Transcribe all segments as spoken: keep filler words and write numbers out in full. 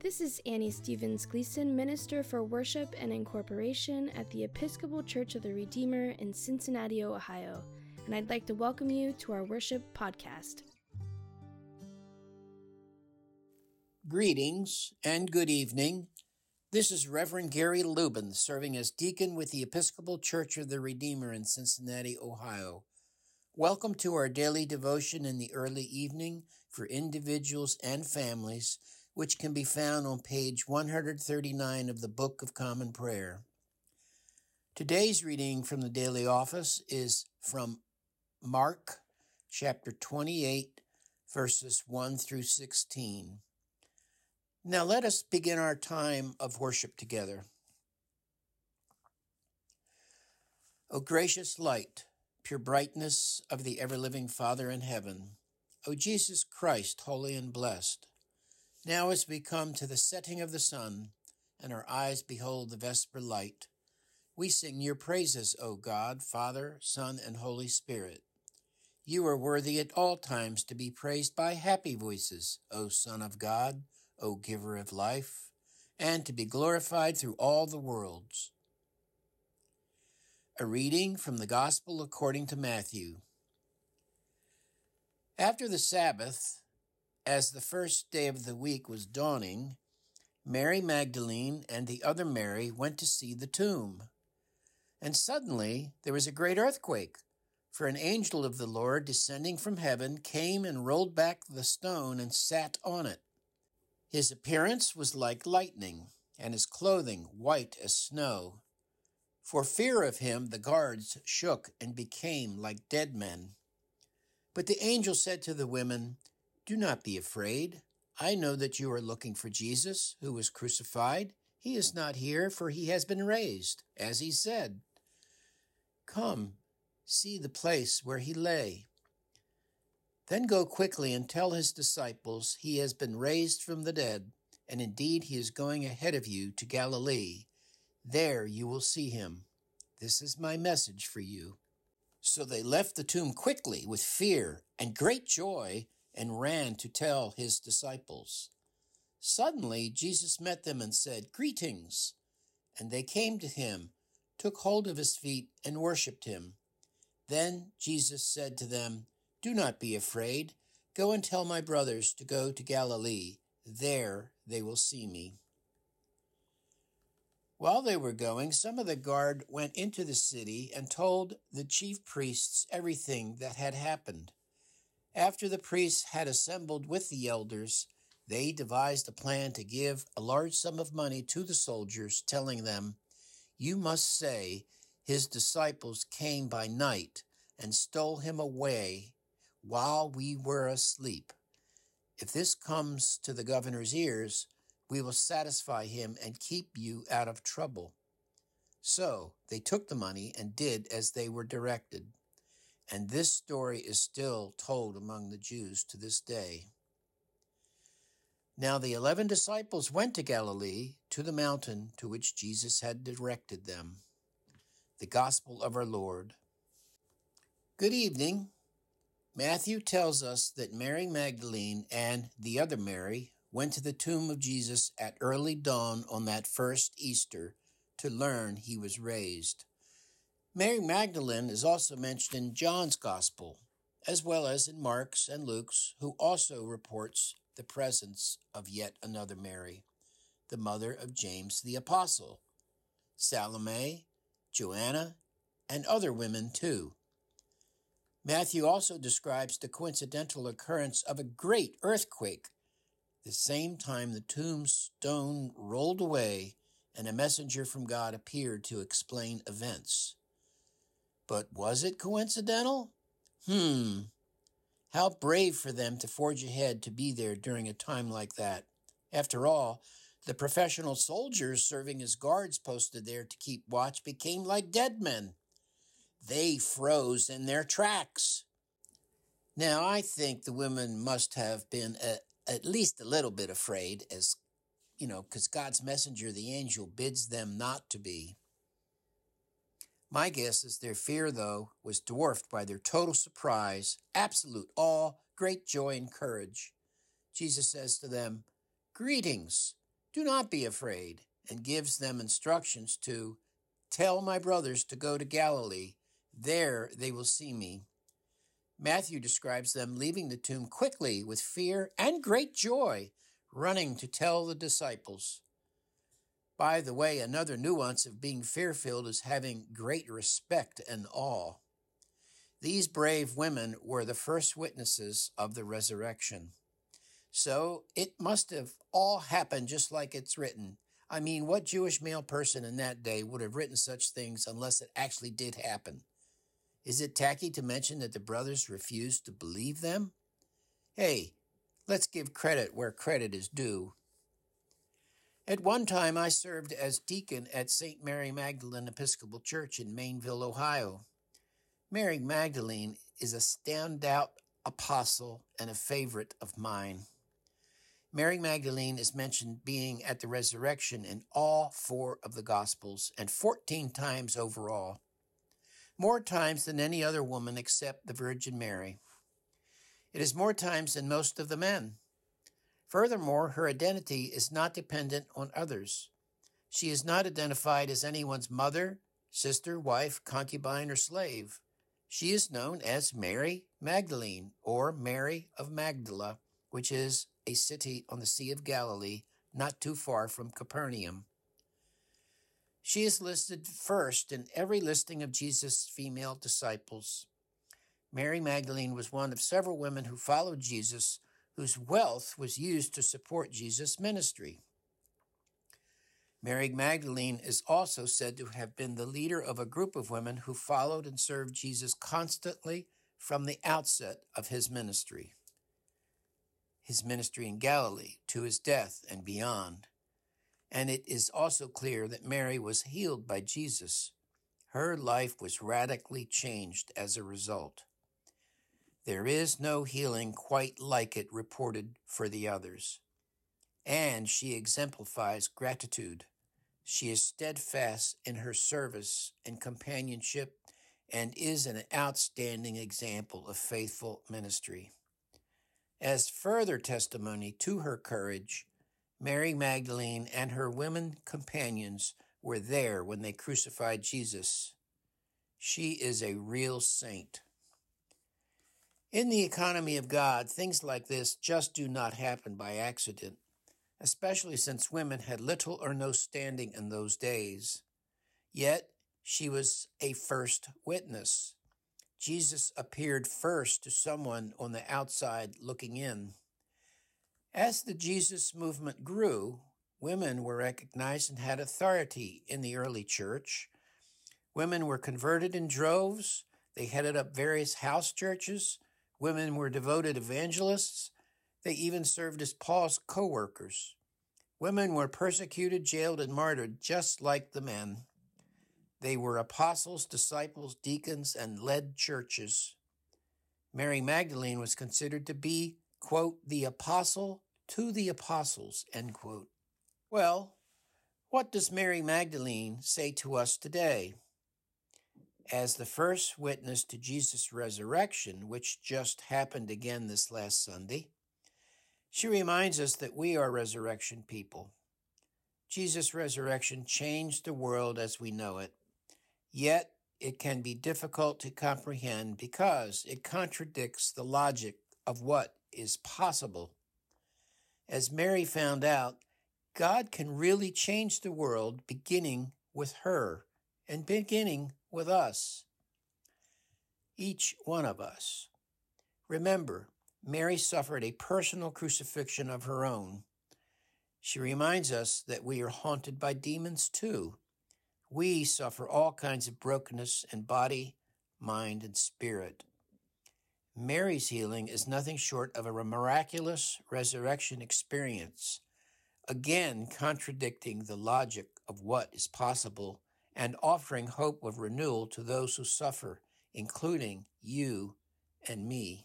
This is Annie Stevens Gleason, Minister for Worship and Incorporation at the Episcopal Church of the Redeemer in Cincinnati, Ohio, and I'd like to welcome you to our worship podcast. Greetings and good evening. This is Reverend Gary Lubin, serving as deacon with the Episcopal Church of the Redeemer in Cincinnati, Ohio. Welcome to our daily devotion in the early evening for individuals and families, which can be found on page one thirty-nine of the Book of Common Prayer. Today's reading from the Daily Office is from Mark chapter twenty-eight, verses one through sixteen. Now let us begin our time of worship together. O gracious light, pure brightness of the ever-living Father in heaven, O Jesus Christ, holy and blessed, now as we come to the setting of the sun, and our eyes behold the vesper light, we sing your praises, O God, Father, Son, and Holy Spirit. You are worthy at all times to be praised by happy voices, O Son of God, O Giver of life, and to be glorified through all the worlds. A reading from the Gospel according to Matthew. After the Sabbath, as the first day of the week was dawning, Mary Magdalene and the other Mary went to see the tomb. And suddenly there was a great earthquake, for an angel of the Lord descending from heaven came and rolled back the stone and sat on it. His appearance was like lightning, and his clothing white as snow. For fear of him the guards shook and became like dead men. But the angel said to the women, "Do not be afraid. I know that you are looking for Jesus, who was crucified. He is not here, for he has been raised, as he said. Come, see the place where he lay. Then go quickly and tell his disciples he has been raised from the dead, and indeed he is going ahead of you to Galilee. There you will see him. This is my message for you." So they left the tomb quickly with fear and great joy and ran to tell his disciples. Suddenly Jesus met them and said, "Greetings." And they came to him, took hold of his feet, and worshipped him. Then Jesus said to them, "Do not be afraid. Go and tell my brothers to go to Galilee. There they will see me." While they were going, some of the guard went into the city and told the chief priests everything that had happened. After the priests had assembled with the elders, they devised a plan to give a large sum of money to the soldiers, telling them, "You must say, 'His disciples came by night and stole him away while we were asleep.' If this comes to the governor's ears, we will satisfy him and keep you out of trouble." So they took the money and did as they were directed. And this story is still told among the Jews to this day. Now the eleven disciples went to Galilee, to the mountain to which Jesus had directed them. The Gospel of our Lord. Good evening. Matthew tells us that Mary Magdalene and the other Mary went to the tomb of Jesus at early dawn on that first Easter to learn he was raised. Mary Magdalene is also mentioned in John's Gospel, as well as in Mark's and Luke's, who also reports the presence of yet another Mary, the mother of James the Apostle, Salome, Joanna, and other women too. Matthew also describes the coincidental occurrence of a great earthquake, the same time the tomb stone rolled away and a messenger from God appeared to explain events. But was it coincidental? Hmm. How brave for them to forge ahead to be there during a time like that. After all, the professional soldiers serving as guards posted there to keep watch became like dead men. They froze in their tracks. Now, I think the women must have been a, at least a little bit afraid, as, you know, because God's messenger, the angel, bids them not to be. My guess is their fear, though, was dwarfed by their total surprise, absolute awe, great joy, and courage. Jesus says to them, "Greetings." "Do not be afraid," and gives them instructions to tell my brothers to go to Galilee. There they will see me. Matthew describes them leaving the tomb quickly with fear and great joy, running to tell the disciples. By the way, another nuance of being fear-filled is having great respect and awe. These brave women were the first witnesses of the resurrection. So it must have all happened just like it's written. I mean, what Jewish male person in that day would have written such things unless it actually did happen? Is it tacky to mention that the brothers refused to believe them? Hey, let's give credit where credit is due. At one time, I served as deacon at Saint Mary Magdalene Episcopal Church in Mainville, Ohio. Mary Magdalene is a standout apostle and a favorite of mine. Mary Magdalene is mentioned being at the resurrection in all four of the Gospels and fourteen times overall, more times than any other woman except the Virgin Mary. It is more times than most of the men. Furthermore, her identity is not dependent on others. She is not identified as anyone's mother, sister, wife, concubine, or slave. She is known as Mary Magdalene, or Mary of Magdala, which is a city on the Sea of Galilee, not too far from Capernaum. She is listed first in every listing of Jesus' female disciples. Mary Magdalene was one of several women who followed Jesus, whose wealth was used to support Jesus' ministry. Mary Magdalene is also said to have been the leader of a group of women who followed and served Jesus constantly from the outset of his ministry, his ministry in Galilee, to his death and beyond. And it is also clear that Mary was healed by Jesus. Her life was radically changed as a result. There is no healing quite like it reported for the others. And she exemplifies gratitude. She is steadfast in her service and companionship and is an outstanding example of faithful ministry. As further testimony to her courage, Mary Magdalene and her women companions were there when they crucified Jesus. She is a real saint. In the economy of God, things like this just do not happen by accident, especially since women had little or no standing in those days. Yet, she was a first witness. Jesus appeared first to someone on the outside looking in. As the Jesus movement grew, women were recognized and had authority in the early church. Women were converted in droves. They headed up various house churches. Women were devoted evangelists. They even served as Paul's co-workers. Women were persecuted, jailed, and martyred just like the men. They were apostles, disciples, deacons, and led churches. Mary Magdalene was considered to be, quote, the apostle to the apostles, end quote. Well, what does Mary Magdalene say to us today? As the first witness to Jesus' resurrection, which just happened again this last Sunday, she reminds us that we are resurrection people. Jesus' resurrection changed the world as we know it, yet it can be difficult to comprehend because it contradicts the logic of what is possible. As Mary found out, God can really change the world beginning with her and beginning with us, each one of us. Remember, Mary suffered a personal crucifixion of her own. She reminds us that we are haunted by demons too. We suffer all kinds of brokenness in body, mind, and spirit. Mary's healing is nothing short of a miraculous resurrection experience, again contradicting the logic of what is possible and offering hope of renewal to those who suffer, including you and me.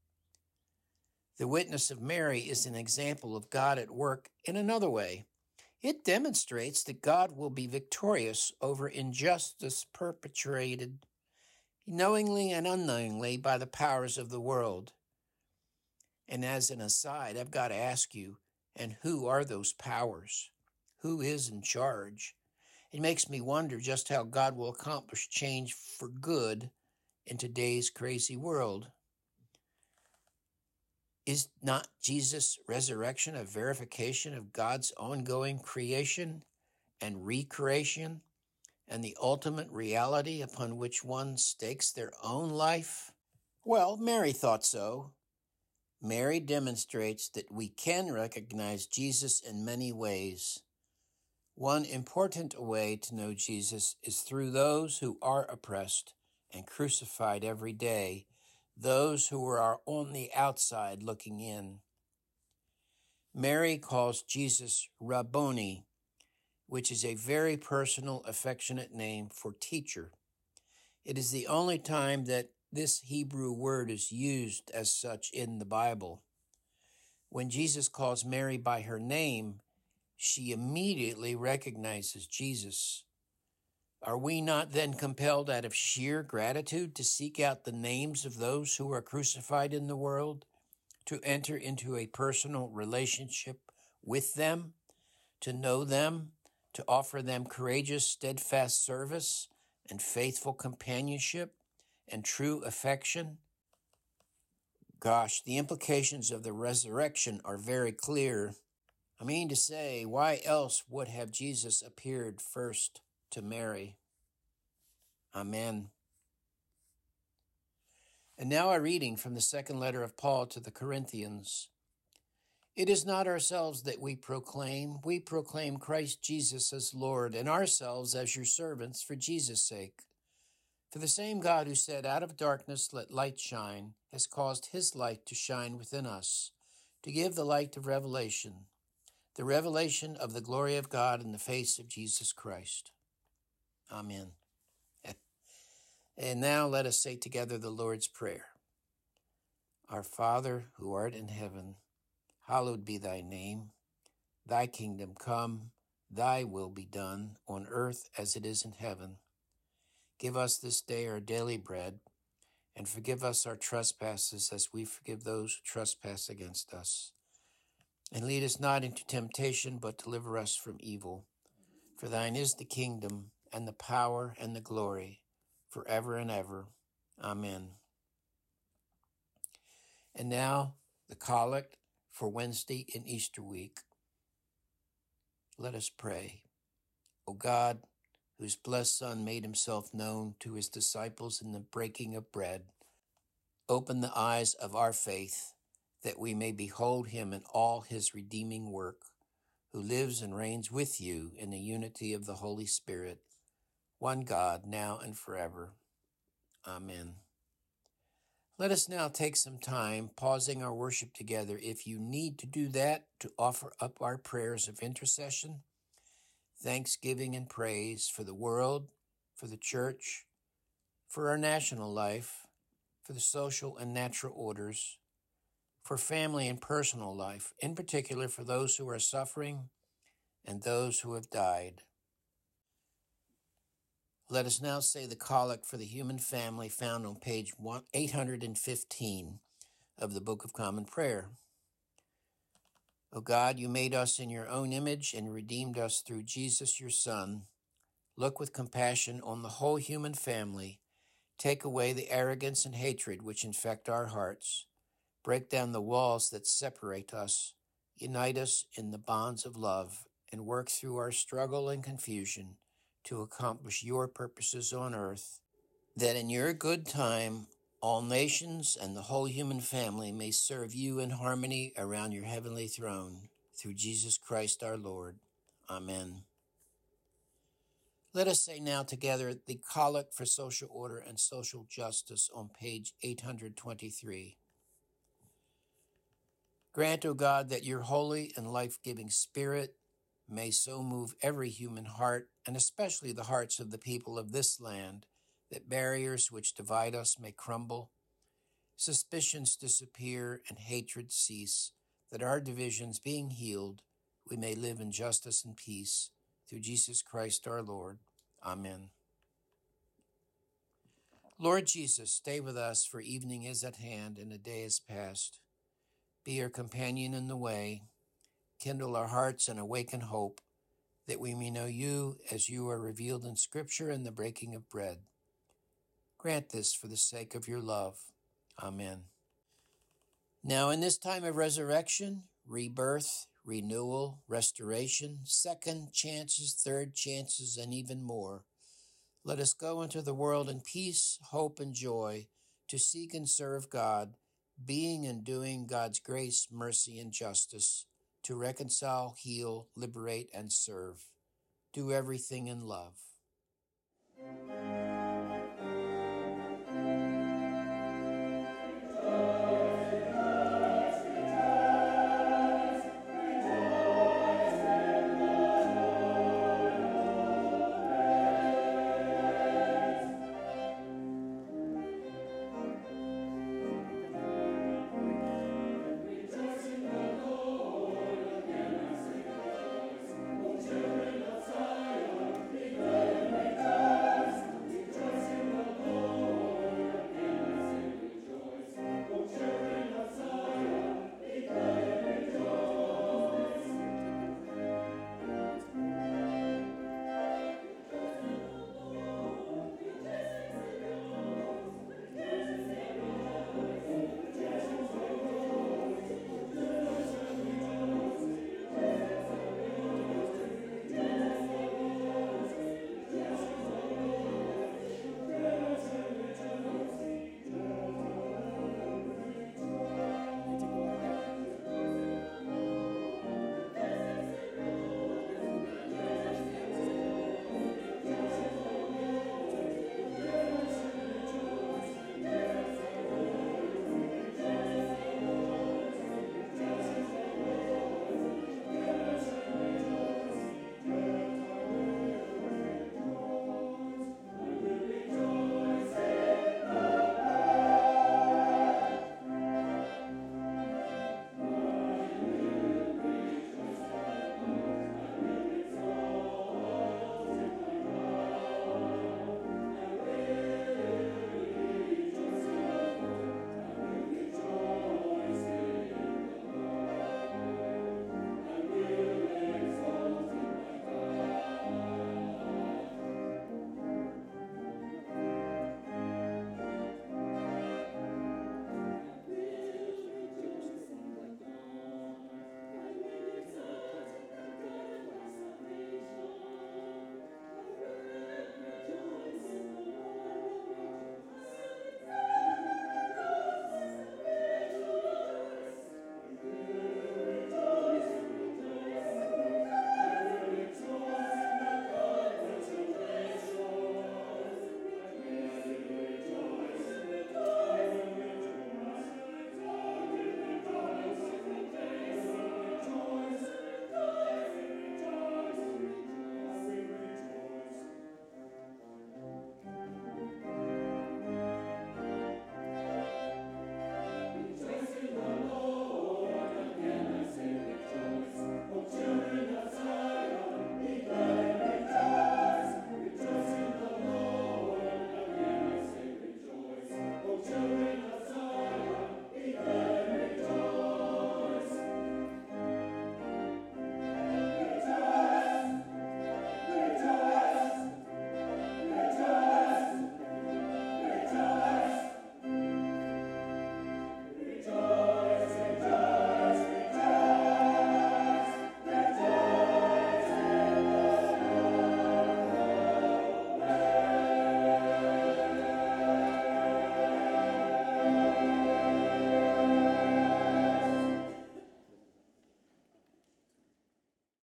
The witness of Mary is an example of God at work in another way. It demonstrates that God will be victorious over injustice perpetrated knowingly and unknowingly by the powers of the world. And as an aside, I've got to ask you, and who are those powers? who is in charge. It makes me wonder just how God will accomplish change for good in today's crazy world. Is not Jesus' resurrection a verification of God's ongoing creation and recreation and the ultimate reality upon which one stakes their own life? Well, Mary thought so. Mary demonstrates that we can recognize Jesus in many ways. One important way to know Jesus is through those who are oppressed and crucified every day, those who are on the outside looking in. Mary calls Jesus Rabboni, which is a very personal, affectionate name for teacher. It is the only time that this Hebrew word is used as such in the Bible. When Jesus calls Mary by her name, she immediately recognizes Jesus. Are we not then compelled out of sheer gratitude to seek out the names of those who are crucified in the world, to enter into a personal relationship with them, to know them, to offer them courageous, steadfast service and faithful companionship and true affection? Gosh, the implications of the resurrection are very clear. I mean to say, why else would have Jesus appeared first to Mary? Amen. And now a reading from the second letter of Paul to the Corinthians. It is not ourselves that we proclaim. We proclaim Christ Jesus as Lord, and ourselves as your servants for Jesus' sake. For the same God who said, out of darkness let light shine, has caused his light to shine within us, to give the light of revelation, the revelation of the glory of God in the face of Jesus Christ. Amen. And now let us say together the Lord's Prayer. Our Father, who art in heaven, hallowed be thy name. Thy kingdom come, thy will be done, on earth as it is in heaven. Give us this day our daily bread, and forgive us our trespasses as we forgive those who trespass against us. And lead us not into temptation, but deliver us from evil. For thine is the kingdom, and the power, and the glory, forever and ever. Amen. And now, the collect for Wednesday in Easter week. Let us pray. O God, whose blessed Son made himself known to his disciples in the breaking of bread, open the eyes of our faith, that we may behold him in all his redeeming work, who lives and reigns with you in the unity of the Holy Spirit, one God, now and forever. Amen. Let us now take some time, pausing our worship together, if you need to do that, to offer up our prayers of intercession, thanksgiving and praise for the world, for the church, for our national life, for the social and natural orders, for family and personal life, in particular for those who are suffering and those who have died. Let us now say the collect for the human family found on page eight hundred fifteen of the Book of Common Prayer. O God, you made us in your own image and redeemed us through Jesus, your Son. Look with compassion on the whole human family. Take away the arrogance and hatred which infect our hearts. Break down the walls that separate us. Unite us in the bonds of love and work through our struggle and confusion to accomplish your purposes on earth, that in your good time all nations and the whole human family may serve you in harmony around your heavenly throne, through Jesus Christ our Lord. Amen. Let us say now together the Collect for Social Order and Social Justice on page eight hundred twenty-three. Grant, O God, that your holy and life-giving Spirit may so move every human heart, and especially the hearts of the people of this land, that barriers which divide us may crumble, suspicions disappear, and hatred cease, that our divisions being healed, we may live in justice and peace, through Jesus Christ our Lord. Amen. Lord Jesus, stay with us, for evening is at hand and the day is past. Be our companion in the way, kindle our hearts and awaken hope, that we may know you as you are revealed in Scripture and the breaking of bread. Grant this for the sake of your love. Amen. Now in this time of resurrection, rebirth, renewal, restoration, second chances, third chances, and even more, let us go into the world in peace, hope, and joy to seek and serve God, being and doing God's grace, mercy, and justice, to reconcile, heal, liberate, and serve. Do everything in love.